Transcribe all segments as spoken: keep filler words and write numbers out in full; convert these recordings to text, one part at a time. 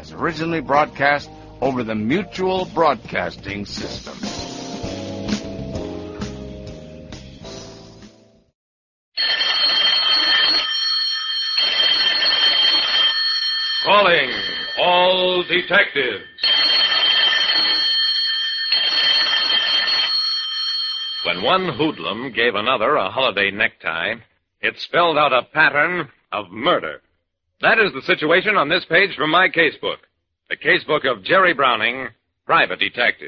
as originally broadcast over the Mutual Broadcasting System. Calling all detectives. When one hoodlum gave another a holiday necktie, it spelled out a pattern of murder. That is the situation on this page from my casebook. The casebook of Jerry Browning, private detective.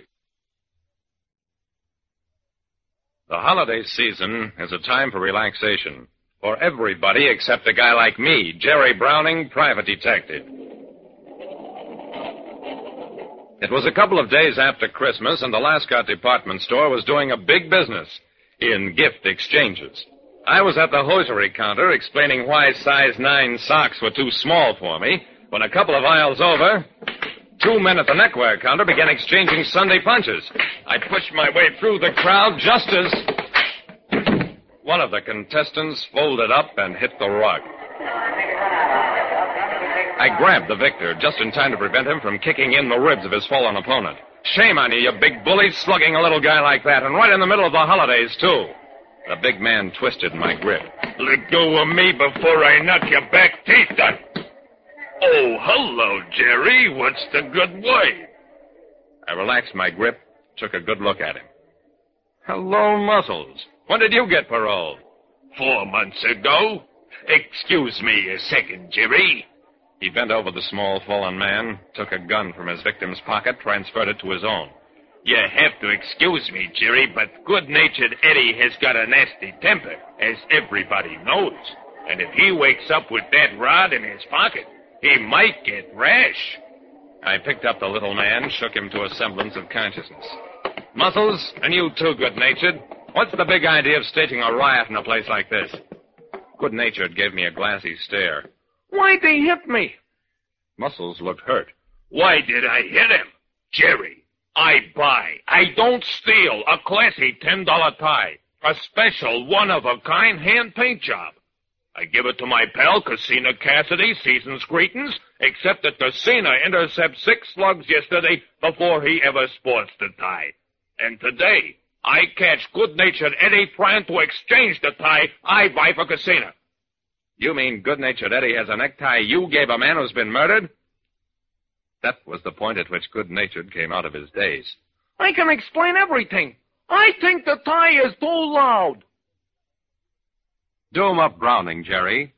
The holiday season is a time for relaxation. For everybody except a guy like me, Jerry Browning, private detective. It was a couple of days after Christmas, and the Lascott department store was doing a big business in gift exchanges. I was at the hosiery counter explaining why size nine socks were too small for me, when a couple of aisles over, two men at the neckwear counter began exchanging Sunday punches. I pushed my way through the crowd just as one of the contestants folded up and hit the rug. I grabbed the victor just in time to prevent him from kicking in the ribs of his fallen opponent. Shame on you, you big bully, slugging a little guy like that, and right in the middle of the holidays, too. The big man twisted my grip. Let go of me before I knock your back teeth out. Oh, hello, Jerry. What's the good way? I relaxed my grip, took a good look at him. Hello, Muscles. When did you get paroled? Four months ago. Excuse me a second, Jerry. He bent over the small, fallen man, took a gun from his victim's pocket, transferred it to his own. You have to excuse me, Jerry, but good-natured Eddie has got a nasty temper, as everybody knows. And if he wakes up with that rod in his pocket, he might get rash. I picked up the little man, shook him to a semblance of consciousness. Muscles, and you too, good-natured. What's the big idea of staging a riot in a place like this? Good-natured gave me a glassy stare. Why'd they hit me? Muscles looked hurt. Why did I hit him? Jerry, I buy, I don't steal a classy ten dollar tie. A special, one-of-a-kind hand paint job. I give it to my pal, Casina Cassidy, season's greetings, except that Casina intercepted six slugs yesterday before he ever sports the tie. And today, I catch good-natured Eddie trying to exchange the tie I buy for Casina. You mean good-natured Eddie has a necktie you gave a man who's been murdered? That was the point at which good-natured came out of his daze. I can explain everything. I think the tie is too loud. Do 'em up, Browning, Jerry.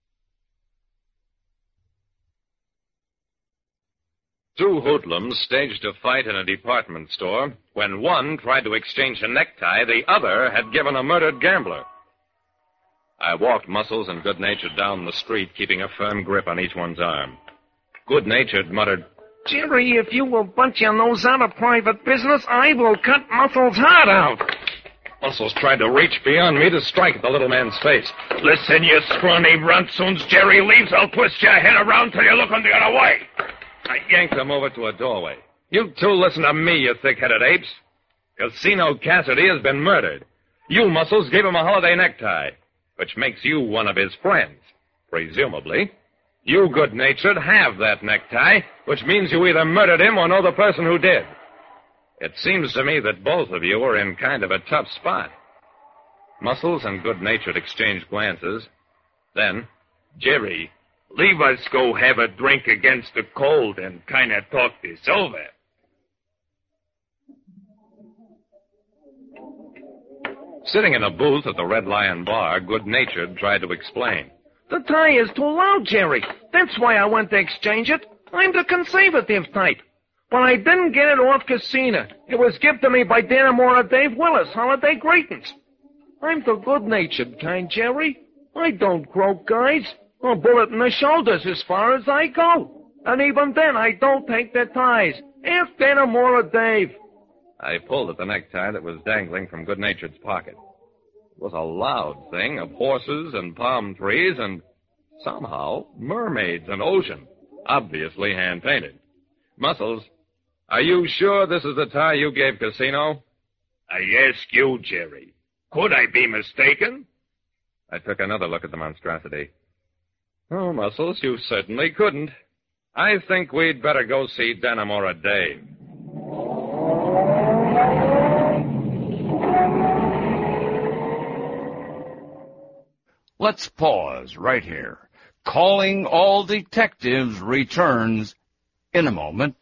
Two hoodlums staged a fight in a department store. When one tried to exchange a necktie, the other had given a murdered gambler. I walked Muscles and Good-natured down the street, keeping a firm grip on each one's arm. Good-natured muttered, Jerry, if you will butt your nose out of private business, I will cut Muscles' heart out. Muscles tried to reach beyond me to strike at the little man's face. Listen, you scrawny runt, soon's Jerry leaves, I'll twist your head around till you're looking the other way. I yanked him over to a doorway. You two listen to me, you thick-headed apes. Casino Cassidy has been murdered. You, Muscles, gave him a holiday necktie, which makes you one of his friends, presumably. You, good-natured, have that necktie, which means you either murdered him or know the person who did. It seems to me that both of you are in kind of a tough spot. Muscles and Good-natured exchanged glances. Then, Jerry, leave us go have a drink against the cold and kind of talk this over. Sitting in a booth at the Red Lion Bar, Good-natured tried to explain. The tie is too loud, Jerry. That's why I went to exchange it. I'm the conservative type. But I didn't get it off Casina. It was given to me by Danamora Dave Willis, holiday greetings. I'm the good-natured kind, Jerry. I don't croak guys. A bullet in the shoulders as far as I go. And even then, I don't take their ties. Ask Danamora Dave. I pulled at the necktie that was dangling from Good-natured's pocket. It was a loud thing of horses and palm trees and, somehow, mermaids and ocean, obviously hand-painted. Muscles, are you sure this is the tie you gave Casino? I ask you, Jerry. Could I be mistaken? I took another look at the monstrosity. Oh, Muscles, you certainly couldn't. I think we'd better go see Dannemora Dave. Let's pause right here. Calling All Detectives returns in a moment.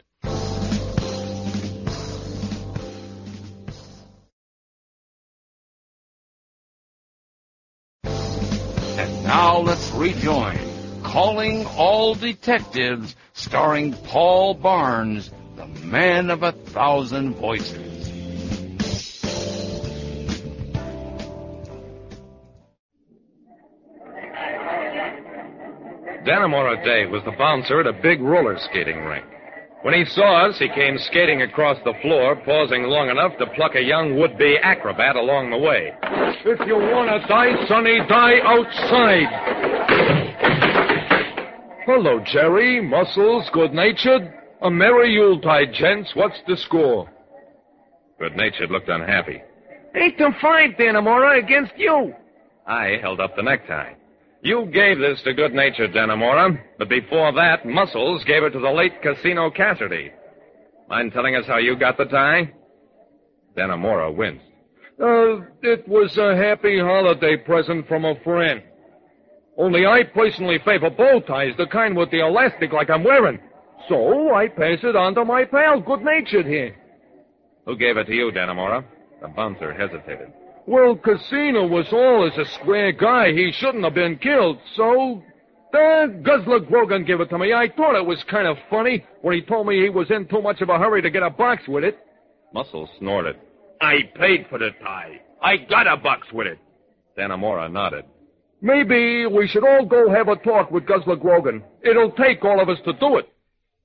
And now let's rejoin Calling All Detectives, starring Paul Barnes, the man of a thousand voices. Dannemora Dave was the bouncer at a big roller skating rink. When he saw us, he came skating across the floor, pausing long enough to pluck a young would-be acrobat along the way. If you want to die, Sonny, die outside. Hello, Jerry. Muscles, good-natured. A merry Yuletide, gents. What's the score? Good-natured looked unhappy. Eight to five, Dannemora, against you. I held up the necktie. You gave this to good-natured Dannemora, but before that, Muscles gave it to the late Casino Cassidy. Mind telling us how you got the tie? Dannemora winced. Uh, it was a happy holiday present from a friend. Only I personally favor bow ties, the kind with the elastic like I'm wearing. So I pass it on to my pal, good-natured here. Who gave it to you, Dannemora? The bouncer hesitated. Well, Casino was always a square guy. He shouldn't have been killed, so... Uh, Guzzler Grogan gave it to me. I thought it was kind of funny when he told me he was in too much of a hurry to get a box with it. Muscles snorted. I paid for the tie. I got a box with it. Dannemora nodded. Maybe we should all go have a talk with Guzzler Grogan. It'll take all of us to do it.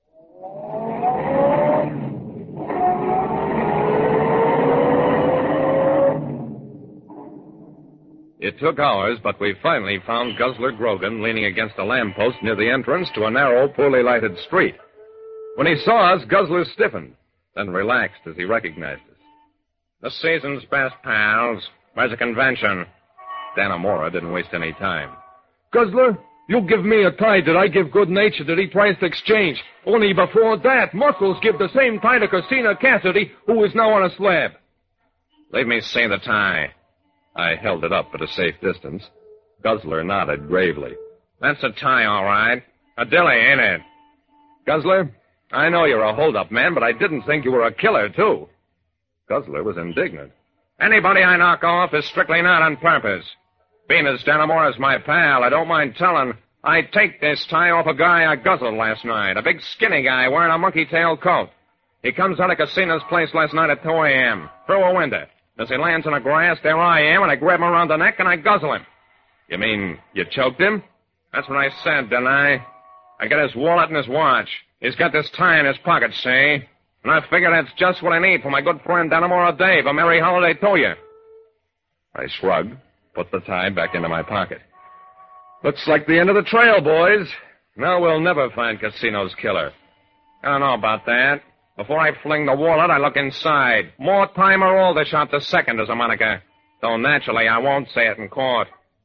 It took hours, but we finally found Guzzler Grogan leaning against a lamppost near the entrance to a narrow, poorly lighted street. When he saw us, Guzzler stiffened, then relaxed as he recognized us. The season's best, pals. Where's the convention? Dannemora didn't waste any time. Guzzler, you give me a tie that I give good-natured that he tries to exchange. Only before that, Muscles give the same tie to Casino Cassidy, who is now on a slab. Leave me see the tie. I held it up at a safe distance. Guzzler nodded gravely. That's a tie, all right. A dilly, ain't it? Guzzler, I know you're a hold-up man, but I didn't think you were a killer, too. Guzzler was indignant. Anybody I knock off is strictly not on purpose. Being as Dannemora's my pal, I don't mind telling, I take this tie off a guy I guzzled last night, a big skinny guy wearing a monkey-tail coat. He comes out of Casino's place last night at two a.m., through a window. As he lands in the grass, there I am, and I grab him around the neck and I guzzle him. You mean you choked him? That's what I said, didn't I? I got his wallet and his watch. He's got this tie in his pocket, see? And I figure that's just what I need for my good friend Dannemora Dave. A merry holiday to you. I shrugged, put the tie back into my pocket. Looks like the end of the trail, boys. Now we'll never find Casino's killer. I don't know about that. Before I fling the wallet, I look inside. Mortimer Aldershot the second is a moniker. Though naturally, I won't say it in court.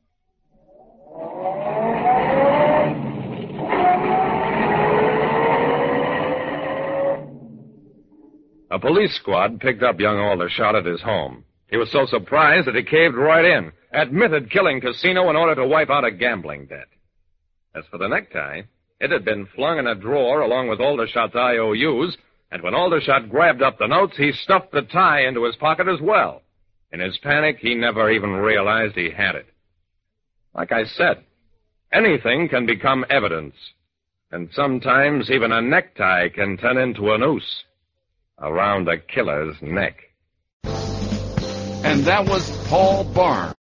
A police squad picked up young Aldershot at his home. He was so surprised that he caved right in, admitted killing Casino in order to wipe out a gambling debt. As for the necktie, it had been flung in a drawer along with Aldershot's I O Us, and when Aldershot grabbed up the notes, he stuffed the tie into his pocket as well. In his panic, he never even realized he had it. Like I said, anything can become evidence, and sometimes even a necktie can turn into a noose around a killer's neck. And that was Paul Barnes.